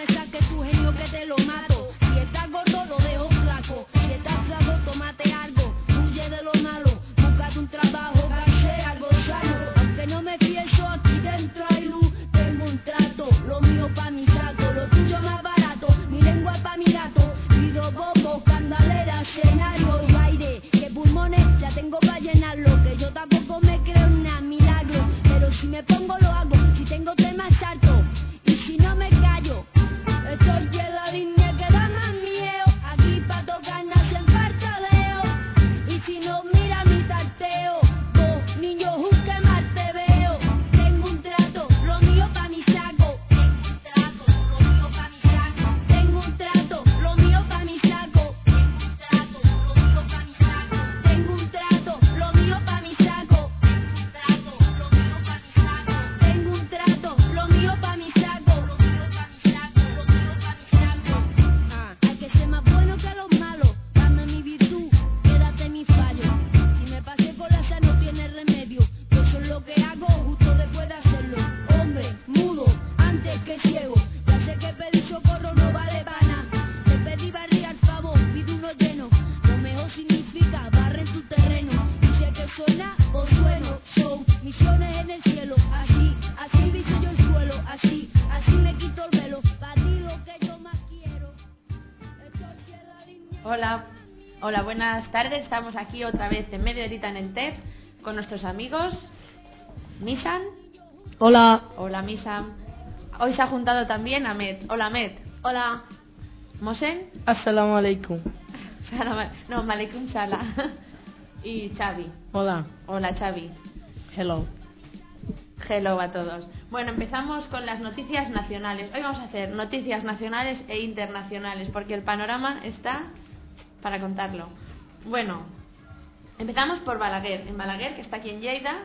me saques tu genio que te lo mato. Si estás gordo lo dejo flaco, si estás flaco tómate algo. Huye de lo malo, búscate un trabajo, caché algo sano. Aunque no me pienso aquí dentro hay luz. Tengo un trato, lo mío pa' mi saco, lo tuyo más barato, mi lengua pa' mi gato. Pido bombos, candalera, escenario y aire, que pulmones ya tengo pa' llenarlo. Que yo tampoco me creo en nada milagro, pero si me pongo lo hago, si tengo temas salto, y si no me callo. Estoy en la línea que da más miedo, aquí pa' tocar nacen fartadeo. Y si no mira mi tarteo, vos niño juzgue más te veo. Tengo un trato, lo mío pa' mi saco. Tengo un trato, lo mío pa' mi saco. Tengo un trato, lo mío pa' mi saco. Tengo un trato, lo mío pa' mi saco. Hay que ser más bueno que los malos. Dame mi virtud, quédate mi fallo. Si me pasé por la sal no tiene remedio. Yo eso es lo que hago justo después de hacerlo. Hombre, mudo, antes que ciego. Ya sé que pedir socorro no vale pana. Te pedí barría al favor, pide uno lleno. Lo mejor significa barre en tu terreno. Dice que suena o sueno. Son misiones en el cielo. Así dice yo el suelo. Así me quito el velo. Pa' ti lo que yo más quiero. Estoy en la línea. Hola, buenas tardes. Estamos aquí otra vez en Media Horita en el TEP con nuestros amigos Misam. Hola. Hola Misam. Hoy se ha juntado también Ahmed. Hola Ahmed. Hola. Mosen. Assalamu alaikum. No, Malekum Sala. Y Xavi. Hola. Hola Xavi. Hello. Hello a todos. Bueno, empezamos con las noticias nacionales. Hoy vamos a hacer noticias nacionales e internacionales porque el panorama está para contarlo. Bueno, empezamos por Balaguer. En Balaguer, que está aquí en Lleida.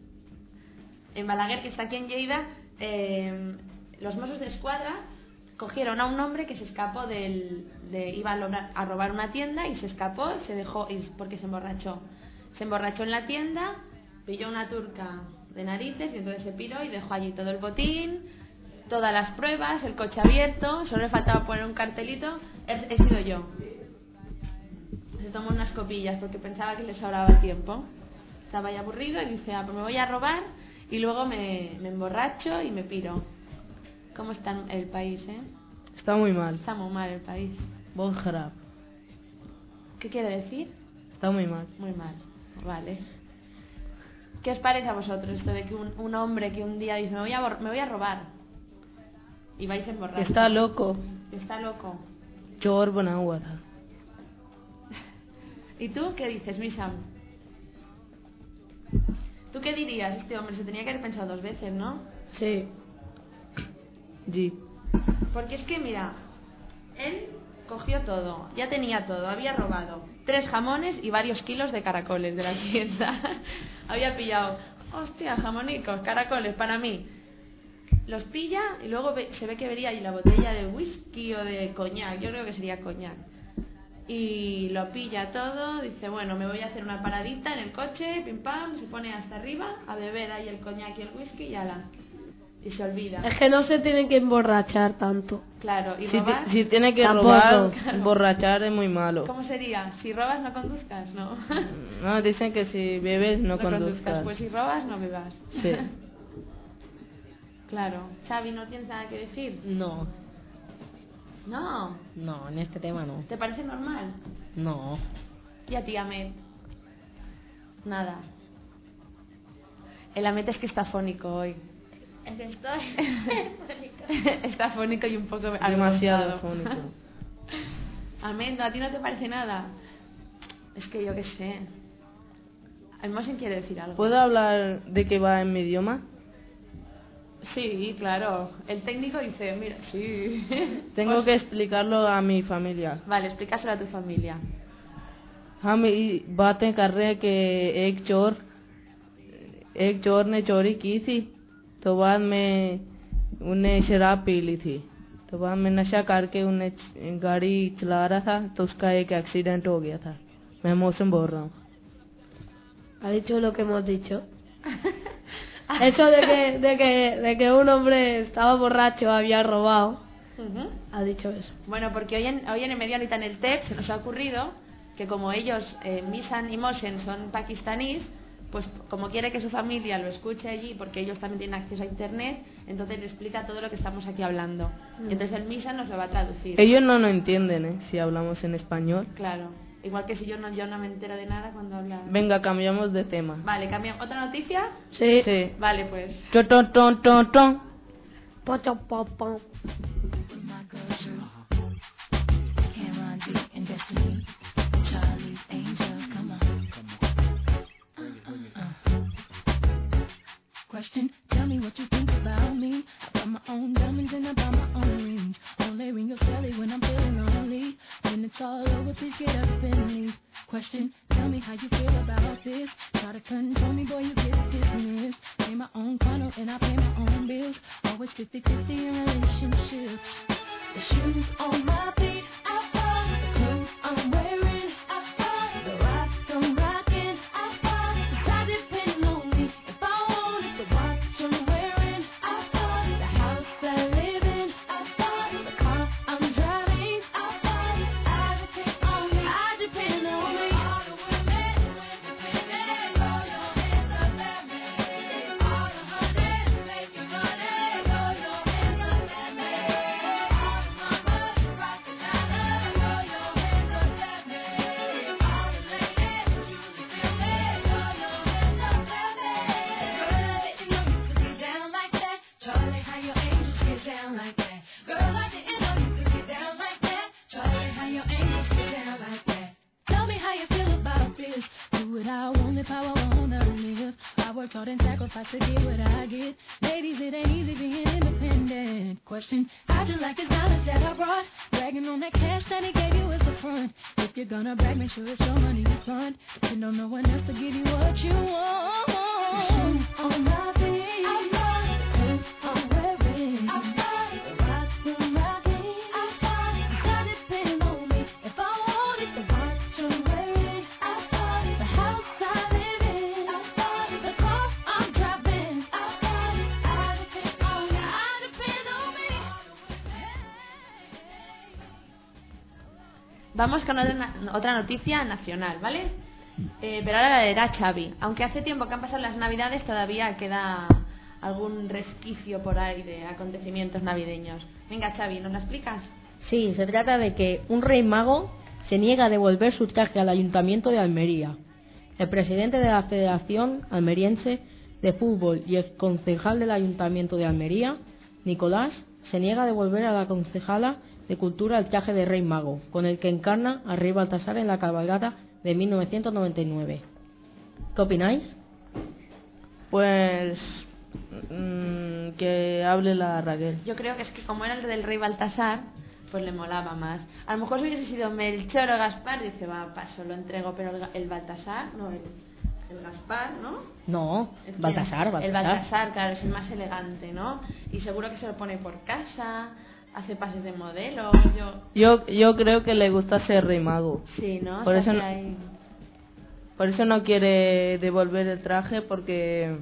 Los Mossos de Escuadra cogieron a un hombre que se escapó iba a robar una tienda y se escapó, porque se emborrachó. Se emborrachó en la tienda, pilló una turca de narices y entonces se piró y dejó allí todo el botín, todas las pruebas, el coche abierto, solo le faltaba poner un cartelito, he sido yo. Se tomó unas copillas porque pensaba que le sobraba tiempo. Estaba ya aburrido y dice, pues me voy a robar y luego me emborracho y me piro. ¿Cómo está el país, Está muy mal. Está muy mal el país. Bon jarab. ¿Qué quiere decir? Está muy mal. Muy mal, vale. ¿Qué os parece a vosotros esto de que un hombre que un día dice me voy a robar y vais emborrachos? Está loco. Está loco. Chor bana hua tha. ¿Y tú qué dices, Misam? ¿Tú qué dirías? Este hombre se tenía que haber pensado 2 veces, ¿no? Sí. Sí. Porque es que mira, él cogió todo, ya tenía todo, había robado 3 jamones y varios kilos de caracoles de la tienda. Había pillado, hostia, jamonicos, caracoles para mí. Los pilla y luego se ve que vería ahí la botella de whisky o de coñac, yo creo que sería coñac. Y lo pilla todo, dice, bueno, me voy a hacer una paradita en el coche, pim pam, se pone hasta arriba a beber ahí el coñac y el whisky y ala. Y se olvida. Es que no se tienen que emborrachar tanto. Claro, y Si, robar. si tiene que Tampoco. robar, Claro. emborrachar es muy malo. ¿Cómo sería? Si robas no conduzcas, ¿no? No, dicen que si bebes no conduzcas. Pues si robas no bebas. Sí. Claro. Xavi, ¿no tienes nada que decir? No, No. no, en este tema no. ¿Te parece normal? No. ¿Y a ti, Ahmed? Nada. El Ahmed es que está fónico hoy. Es que estoy Está fónico y un poco Demasiado avergonzado. fónico. Ahmed, ¿a ti no te parece nada? Es que yo qué sé. El Mosin quiere decir algo. ¿Puedo hablar de que va en mi idioma? Sí, claro. El técnico dice, mira, sí. Tengo que explicarlo a mi familia. Vale, explícaselo a tu familia. हम बातें कर रहे हैं कि एक चोर ने चोरी की थी, तो बाद में उन्हें शराब पी ली थी, तो बाद में नशा करके उन्हें गाड़ी चला रहा था, तो उसका एक एक्सीडेंट हो गया था. मैं मौसम बोल रहा हूँ. Ha dicho lo que hemos dicho. Eso de que un hombre estaba borracho, había robado Ujú. Ha dicho eso. Bueno, porque hoy en el Medianita en el TED se nos ha ocurrido que como ellos, Mishan y Moshen, son pakistaníes, pues como quiere que su familia lo escuche allí, porque ellos también tienen acceso a internet, entonces le explica todo lo que estamos aquí hablando. Y entonces el Mishan nos lo va a traducir. Ellos no nos entienden, si hablamos en español. Claro, igual que si yo no me entero de nada cuando habla. Venga, cambiamos de tema. Vale, cambiamos. ¿Otra noticia? Sí. Sí. Vale, pues. Ton, ton, ton, ton, ton. Pocho, po, po. Cameron D and Destiny, Charlie's Angels, come on. Question, tell me what you think about me. I buy my own diamonds and I buy my own rings. Only ring your celly when I'm feeling lonely. When it's all over, please get up and leave. Question, tell me how you feel about this. Try to control me, boy, you get dismissed. Pay my own condo and I pay my own bills. Always 50-50 in relationships. The shoes on my feet, I buy. The clothes I'm wearing, I buy. The rocks I'm rocking, I buy. 'Cause I depend on me. If I want it, the watch I'm wearing, I buy. The house I live in, I buy. The car I'm driving, I buy. I depend on me. I depend on me. All the women, throw your hands up at me. All the honeys making money, throw your hands up at me. All the mamas rockin' out, throw your hands up at me. All the ladies Julie feeling, throw your hands up at me. Girl, I didn't know you could get down like that. Charlie, how your angels get down like that. Girl, I didn't know you could get down like that. Charlie, how your angels get down like that. Tell me how you feel about this. Do what I want if how I wanna live. I worked hard and sacrificed to get what I get. Ladies, it ain't easy being independent. Question, how'd you like the dollars that I brought? Bragging on that cash that he gave you as a front. If you're gonna brag, make sure it's your money you fund. You know no one else to give you what you want. On my feet, I'm not. The clothes I'm wearing, I'm not. The rocks I'm rocking, I'm not. 'Cause I depend on me. If I want it, the watch I'm wearing, I'm not. The house I live in, I'm not. The car I'm driving, I'm not. I depend on me. I depend on me. Vamos con otra noticia nacional, ¿vale? Pero ahora la leerá Xavi. Aunque hace tiempo que han pasado las Navidades, todavía queda algún resquicio por ahí de acontecimientos navideños. Venga, Xavi, ¿nos la explicas? Sí, se trata de que un rey mago se niega a devolver su traje al Ayuntamiento de Almería. El presidente de la Federación Almeriense de Fútbol y el concejal del Ayuntamiento de Almería, Nicolás, se niega a devolver a la concejala de Cultura el traje de rey mago, con el que encarna a Rey Baltasar en la cabalgata de 1999. ¿Qué opináis? Pues que hable la Raquel. Yo creo que es que como era el del rey Baltasar, pues le molaba más. A lo mejor si hubiese sido Melchor o Gaspar, dice, va, paso, lo entrego, pero el Baltasar, no, el Gaspar, ¿no? No, Es que Baltasar. El Baltasar, claro, es el más elegante, ¿no? Y seguro que se lo pone por casa, hace pases de modelo. Yo creo que le gusta ser rey mago. Sí, ¿no? Por Se eso hace no- ahí. Por eso no quiere devolver el traje porque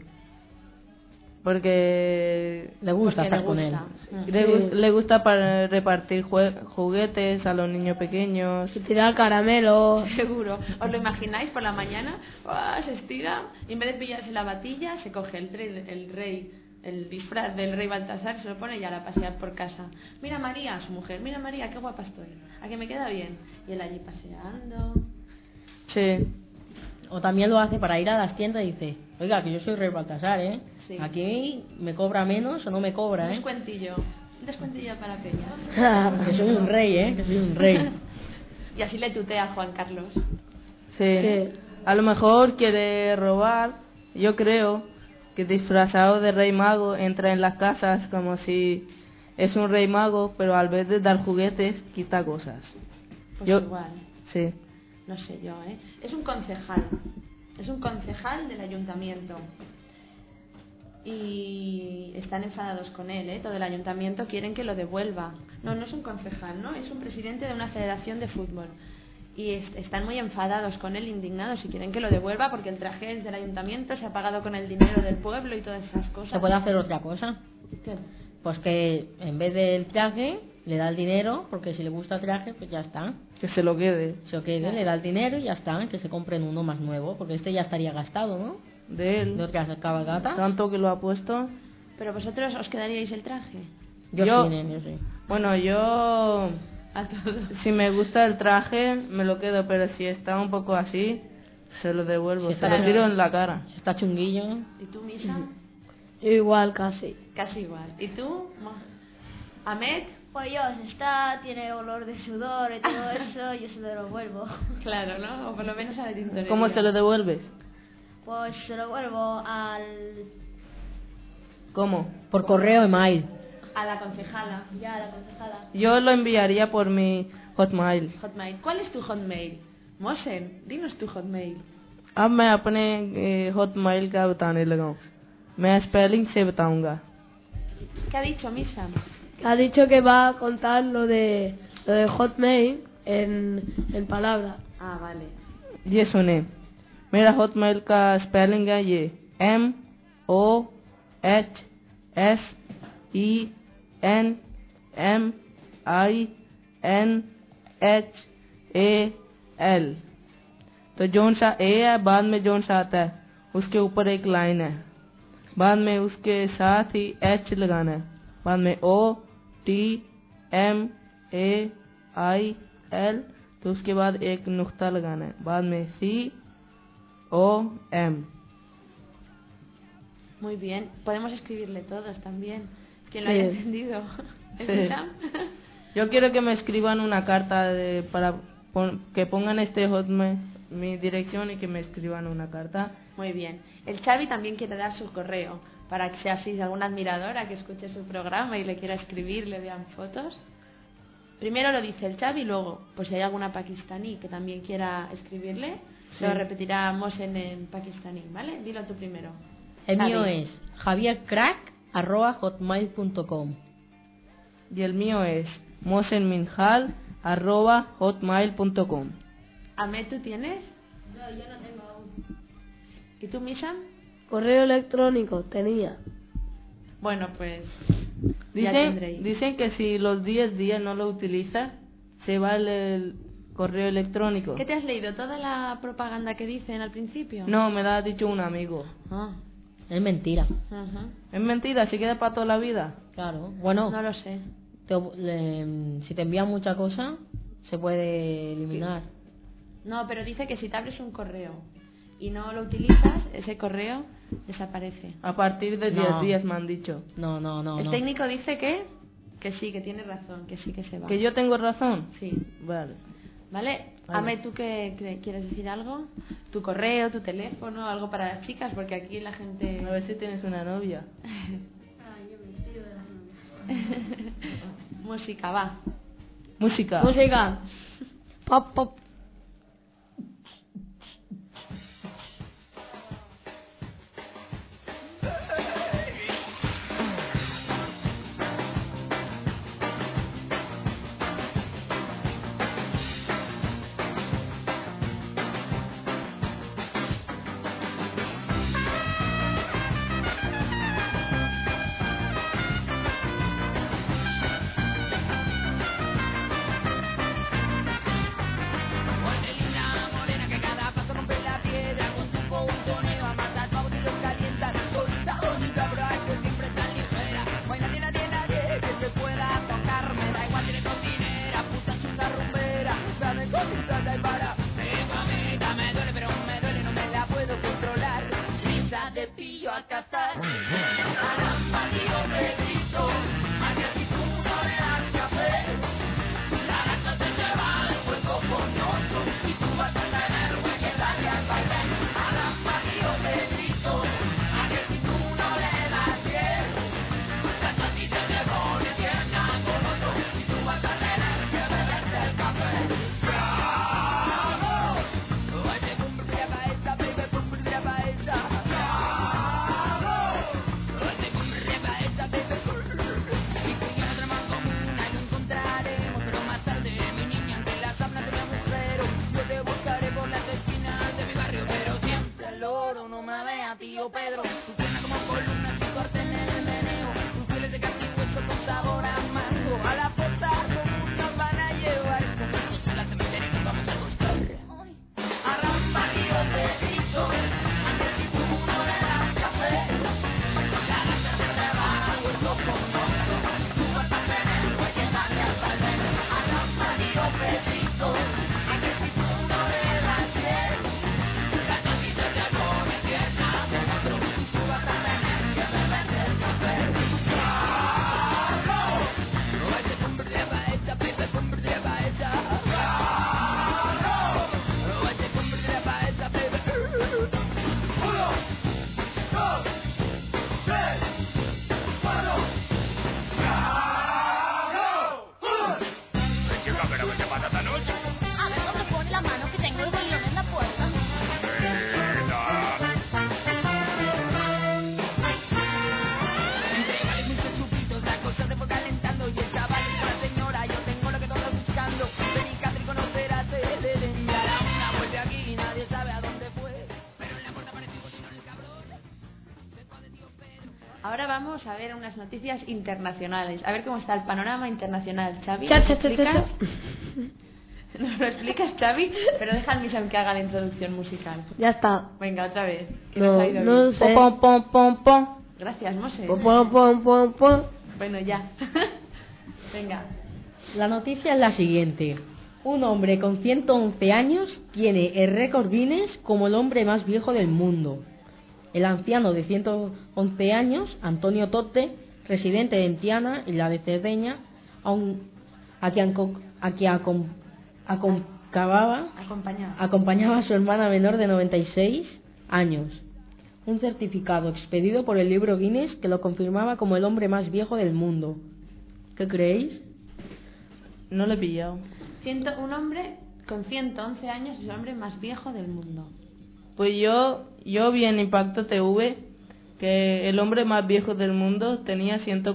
Le gusta Porque estar le con él. gusta. le gusta para repartir juguetes a los niños pequeños. Y tirar caramelos. Seguro. ¿Os lo imagináis por la mañana? ¡Uah! Se estira y en vez de pillarse la batilla, se coge el disfraz del rey Baltasar, se lo pone y ya la pasear por casa. Mira María, su mujer, mira María, qué guapa estoy. ¿A que me queda bien? Y él allí paseando. Sí. O también lo hace para ir a las tiendas y dice, oiga, que yo soy rey Baltasar, ¿eh? Sí. Aquí me cobra menos o no me cobra, Un ¿eh? descuentillo. Un descuentillo para Peña. Que soy un rey, ¿eh? Que soy un rey. Y así le tutea a Juan Carlos. Sí. A lo mejor quiere robar. Yo creo que disfrazado de rey mago entra en las casas como si es un rey mago, pero al vez de dar juguetes quita cosas. Pues Yo- igual. Sí. No sé yo, ¿eh? Es un concejal. Es un concejal del ayuntamiento. Y están enfadados con él, ¿eh? Todo el ayuntamiento quieren que lo devuelva. No, no es un concejal, ¿no? Es un presidente de una federación de fútbol. Y están muy enfadados con él, indignados, y quieren que lo devuelva porque el traje es del ayuntamiento, se ha pagado con el dinero del pueblo y todas esas cosas. ¿Se puede hacer otra cosa? ¿Qué? Pues que en vez del traje le da el dinero, porque si le gusta el traje, pues ya está. Que se lo quede. Se lo quede, le da el dinero y ya está, que se compren uno más nuevo, porque este ya estaría gastado, ¿no? De De él. otra cabalgata. Tanto que lo ha puesto. Pero vosotros os quedaríais el traje. yo- Yo sí. Bueno, yo... A todos. Si me gusta el traje, me lo quedo, pero si está un poco así, se lo devuelvo. Si Se está- lo tiro en la cara. Está chunguillo. ¿Y tú, Misa? Igual casi. Casi igual. ¿Y tú, Ahmed? Pues yo, si tiene olor de sudor y todo eso, yo se lo devuelvo. Claro, ¿no? O por lo menos a la tintorería. ¿Cómo se lo devuelves? Pues se lo devuelvo al... ¿Cómo? Por correo email. A la concejala. ya, la concejala. Yo lo enviaría por mi Hotmail. Hotmail. ¿Cuál es tu Hotmail? Mosen, dinos tu Hotmail. अब मैं अपने Hotmail का बताने लगा हूँ. मैं स्पेलिंग से बताऊंगा. ¿Qué ha dicho Misa? Ha dicho que va a contar lo de Hotmail en palabras. Ah, vale. ये सुने. मेरा Hotmail का स्पेलिंग है ये MOHSENMINHAL. तो जोन सा ए है, बाद में जोन सा आता है, उसके ऊपर एक लाइन है, बाद में उसके साथ ही एच लगाना है, बाद में OTMAIL, तो उसके बाद एक नुक्ता लगाना है, बाद में COM. Muy bien. Podemos escribirle todos también. ¿Quién lo Sí. haya entendido? ¿Es Sí. Misa? Yo quiero que me escriban una carta para que pongan este Hotmail, mi dirección, y que me escriban una carta. Muy bien. El Xavi también quiere dar su correo para que sea así alguna admiradora que escuche su programa y le quiera escribir, le vean fotos. Primero lo dice el Xavi y luego, pues si hay alguna pakistaní que también quiera escribirle, Sí. lo repetirá Mosen en pakistaní, ¿vale? Dilo tú primero. El Xavi. mío es javiercrack@hotmail.com. Y el mío es mosenminhal@hotmail.com. Ahmed, ¿tú tienes? No, yo no tengo aún. ¿Y tú, Misha? Correo electrónico tenía. Bueno, pues ya tendréis. Dicen que si los 10 días no lo utilizas, se va el correo electrónico. ¿Qué te has leído? ¿Toda la propaganda que dicen al principio? No, me lo ha dicho un amigo. Ah, Es mentira. ajá. Es mentira, se queda para toda la vida. Claro. Bueno, No lo sé. si te envían mucha cosa, se puede eliminar. No, pero dice que si te abres un correo y no lo utilizas, ese correo desaparece. A partir de 10 No. días me han dicho. No. El técnico dice que sí, que tiene razón, que sí que se va. ¿Que yo tengo razón? Sí. Vale. ¿Vale? Ahmed, ¿tú qué quieres decir algo? ¿Tu correo, tu teléfono, algo para las chicas? Porque aquí la gente... A ver si tienes una novia. Música, va. Música. Música. Pop, pop. Pedro, tu pierna como columna, tu corte en el meneo, tus fieles de castigo, Ahora vamos a ver unas noticias internacionales. A ver cómo está el panorama internacional. Xavi, Cha, ¿nos cha, cha, explicas? cha. ¿Nos lo explicas, Xavi? Pero deja al Misam que haga la introducción musical. Ya está. Venga, otra vez. Que No, nos ha ido no bien. sé. Pom, pom, pom, pom. Gracias, Mose. Pom, pom, pom, pom, pom. Bueno, ya. Venga. La noticia es la siguiente. Un hombre con 111 años tiene el récord Guinness como el hombre más viejo del mundo. El anciano de 111 años, Antonio Totte, residente de Entiana, Isla de Cerdeña, acompañaba a su hermana menor de 96 años. Un certificado expedido por el libro Guinness que lo confirmaba como el hombre más viejo del mundo. ¿Qué creéis? No lo he pillado. Un hombre con 111 años es el hombre más viejo del mundo. Pues yo vi en Impacto TV que el hombre más viejo del mundo tenía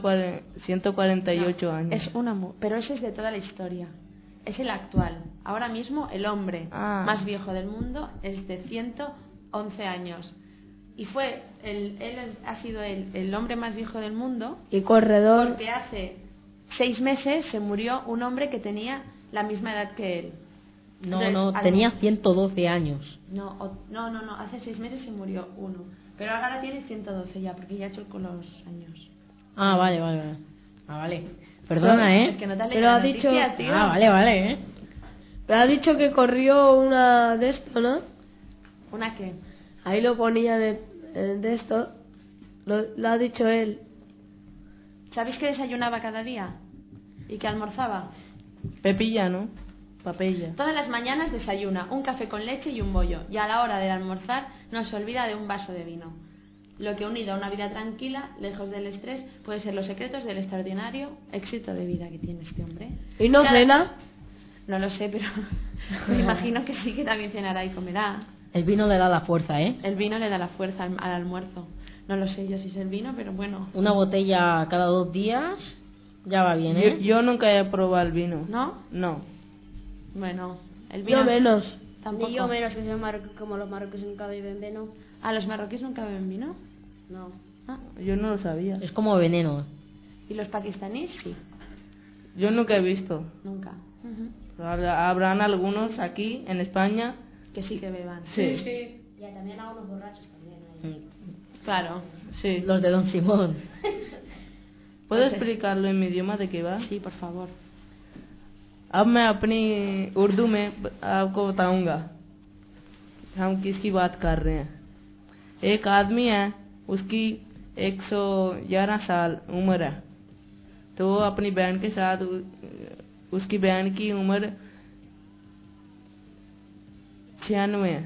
148 No, años. Es pero ese es de toda la historia. Es el actual. Ahora mismo el hombre más viejo del mundo es de 111 años. Y él ha sido el hombre más viejo del mundo. Y corredor. Porque hace 6 meses se murió un hombre que tenía la misma edad que él. Entonces, tenía 112 años. No, hace 6 meses se murió uno. Pero ahora tiene 112 ya, porque ya ha hecho con los años. Ah, vale. Ah, vale. Perdona, Es que no te has leído Pero la ha dicho- noticia, tío. Ah, vale. Pero ha dicho que corrió una de esto, ¿no? ¿Una qué? Ahí lo ponía de esto. Lo ha dicho él. ¿Sabéis que desayunaba cada día? ¿Y que almorzaba? Pepilla, ¿no? Papella. Todas las mañanas desayuna un café con leche y un bollo. Y a la hora de almorzar no se olvida de un vaso de vino. Lo que unido a una vida tranquila, lejos del estrés, puede ser los secretos del extraordinario éxito de vida que tiene este hombre. ¿Y no cena? No lo sé, pero me imagino que sí, que también cenará y comerá. El vino le da la fuerza, ¿eh? El vino le da la fuerza al almuerzo. No lo sé yo si es el vino, pero bueno. Una botella cada 2 días ya va bien, ¿eh? Yo nunca he probado el vino. ¿No? No. Bueno, el vino... Yo menos. Tampoco. Ni yo menos que soy como los marroquíes nunca beben vino. ¿A los marroquíes nunca beben vino? No. Ah, Yo no lo sabía. Es como veneno. ¿y los pakistaníes? Sí, Yo nunca he visto. nunca. Ujú. Habrán algunos aquí en España. Que sí que beban. Sí. Ya también a unos borrachos también hay. Claro. Sí. Los de Don Simón. ¿Puedo explicarlo en mi idioma de qué va? Sí, por favor. अब मैं अपनी उर्दू में आपको बताऊंगा हम किसकी बात कर रहे हैं। एक आदमी है, उसकी 111 साल उम्र है, तो वो अपनी बहन के साथ उसकी बहन की उम्र 96 है।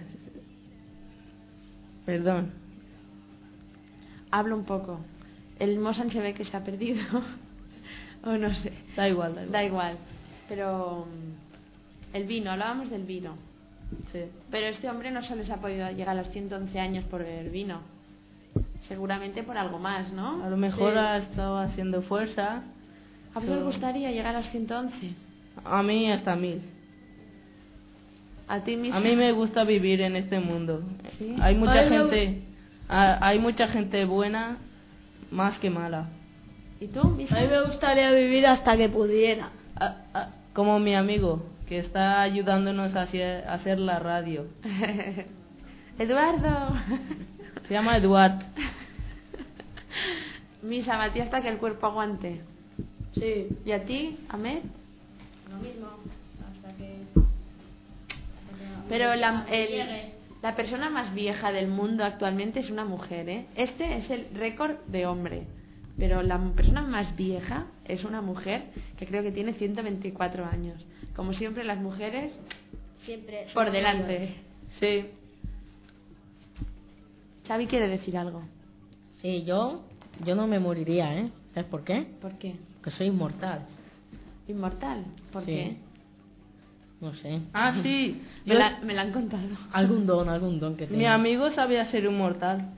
Perdón. Hablo un poco. El Mosan se ve que se ha perdido. O no sé. Da igual. Da igual. Pero el vino, hablábamos del vino. Sí. Pero este hombre no solo se ha podido llegar a los 111 años por beber vino. Seguramente por algo más, ¿no? A lo mejor Sí. ha estado haciendo fuerza. ¿A vosotros os gustaría llegar a los 111? A mí hasta 1000. ¿A ti mismo? A mí me gusta vivir en este mundo. ¿Sí? Hay mucha Ay, no. gente, hay mucha gente buena más que mala. ¿Y tú, Misa? A mí me gustaría vivir hasta que pudiera. Como mi amigo que está ayudándonos a hacer la radio. Eduardo. Se llama Eduard. Misa, Matías, hasta que el cuerpo aguante. Sí. ¿Y a ti, Ahmed? Lo mismo. Hasta que. Pero llegue. la persona más vieja del mundo actualmente es una mujer, ¿eh? Este es el récord de hombre. Pero la persona más vieja es una mujer que creo que tiene 124 años. Como siempre, las mujeres Siempre. son por delante. mayores. Sí. Xavi quiere decir algo. Sí, yo no me moriría, ¿eh? ¿Sabes por qué? ¿Por qué? Porque soy inmortal. ¿Inmortal? ¿Por Sí. qué? No sé. Sí. Me la han contado. Algún don que tenga. Mi amigo sabía ser inmortal.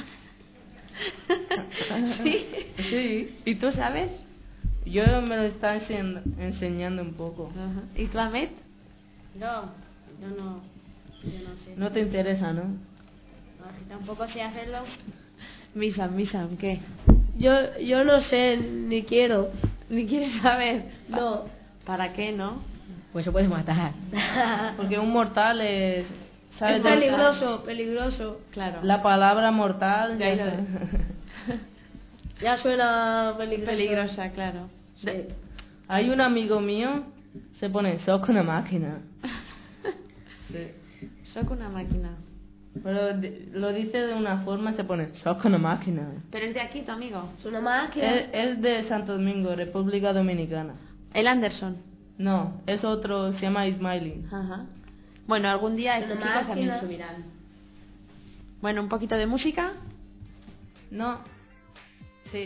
¿Sí? Sí. ¿Y tú sabes? Yo me lo está enseñando un poco. Ajá. ¿Y tú, Ahmed? No, yo no sé. No te interesa, ¿no? No, si tampoco sé hacerlo. Misam, ¿qué? Yo no sé, ni quiero. Ni quieres saber. No. ¿Para qué, no? Pues se puede matar. Porque un mortal es... ¿sabes? Es peligroso, peligroso. Claro. La palabra mortal Ya ya lo- está. Ya suena peligroso. Peligrosa, claro. Sí. Hay un amigo mío, se pone, sos una máquina. Sí. Soy una máquina. Pero lo dice de una forma, se pone, sos una máquina. Pero es de aquí, tu amigo. Es una máquina. Es de Santo Domingo, República Dominicana. El Anderson. No, es otro, se llama Ismailin. Ajá. Bueno, algún día estos Una chicos también máquina. subirán. Bueno, un poquito de música. No. Sí.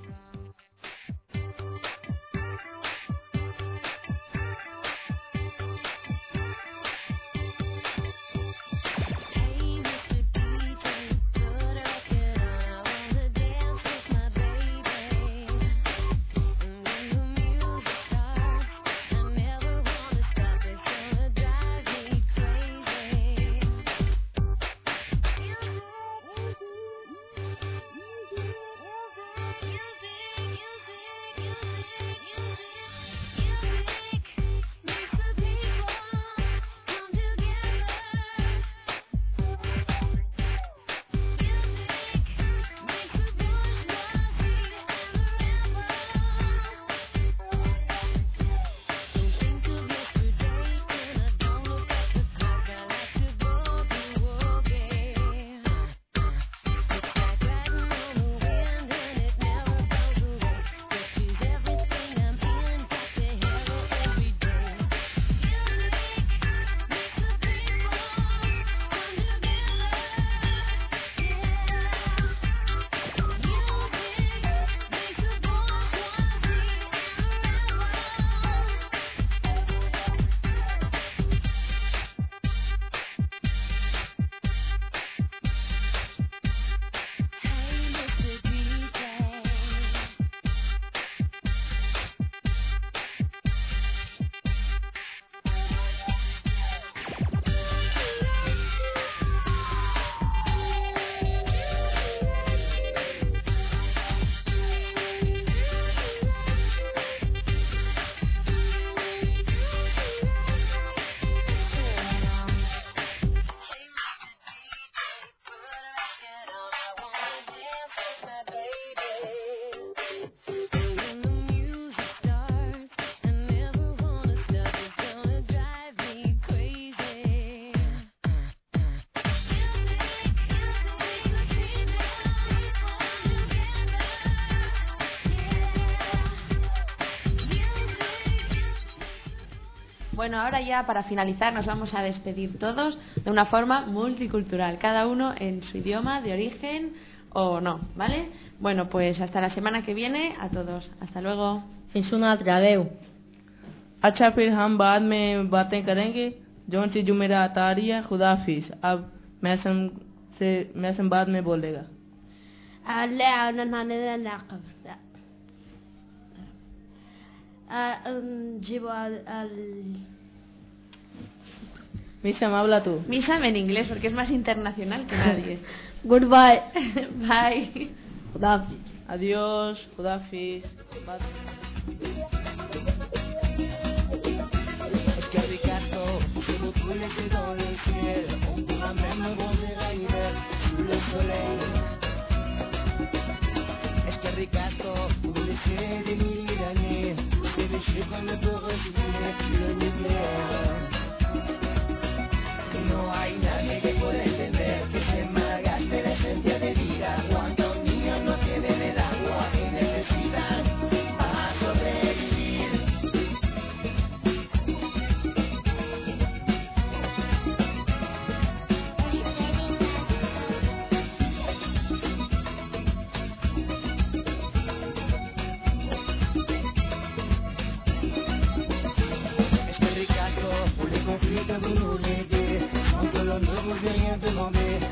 Bueno, ahora ya para finalizar nos vamos a despedir todos de una forma multicultural, cada uno en su idioma de origen o no, ¿vale? Bueno, pues hasta la semana que viene a todos. Hasta luego. सुना रादेव अच्छा फिर हम बाद में बातें करेंगे जो चीज जो मेरा आता रही है खुदा हाफिज अब मैसम बाद में बोलेगा لا أنا نعقب لا نجيب Misam, habla tú. Misam en inglés porque es más internacional que nadie. Goodbye. Bye. Khudafis. Adiós, खुदा हाफिज Es que Ricardo, si vous voulez que dans le ciel, on pourra même manger la hiver sous le soleil. Es que Ricardo, vous laissez des milliers d'années, des déchets qu'on ne peut recycler, le nucléaire. No hay nadie que pueda entender que se malgaste la esencia de vida cuando niños no tienen el agua que necesitan para sobrevivir. Este Ricardo, pour les conflits que vous nous léguez, entre l'homme vous ai rien demandé,